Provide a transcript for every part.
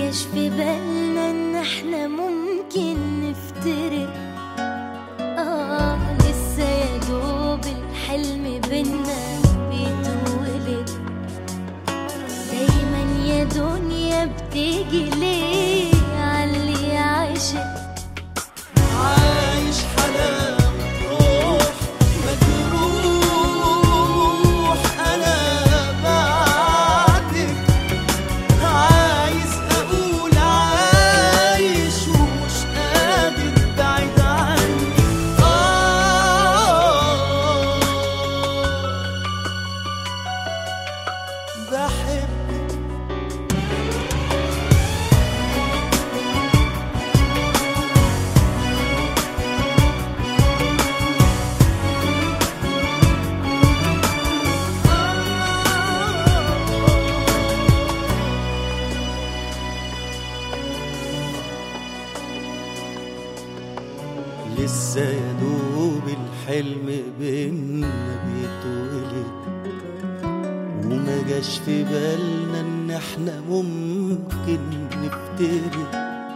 جاش في بالنا ان احنا ممكن نفترق. لسه يا دوب الحلم بينا بيتولد. دايما يا دنيا بتيجي ليه عاللي عاشق عايش حلاوة روح مجروح. أنا بعدك عايز أقول عايش ومش قادر بعيد عني. بحبك لسه يا دوب الحلم بينا بيتولد. وما جاش في بالنا ان احنا ممكن نفترق.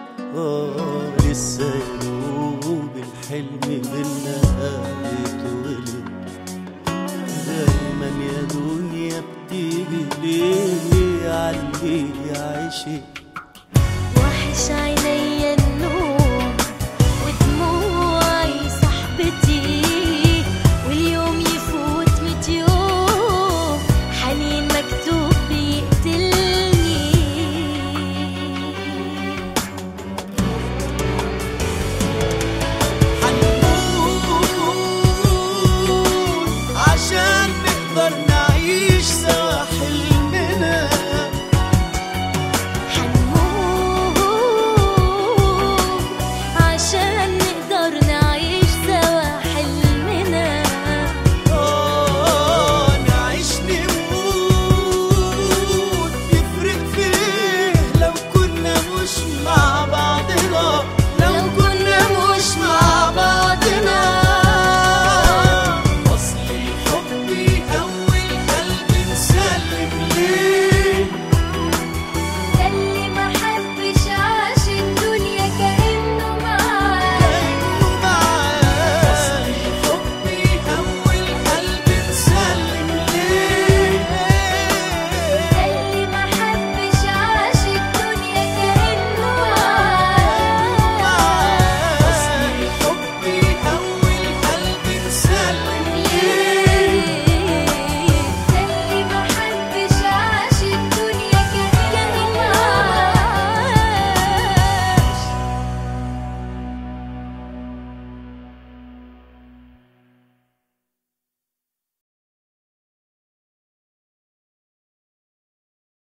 لسه يا دوب الحلم بينا بيتولد. دايما يا دنيا بتيجي ليه عاللي عايشك. وحش عيني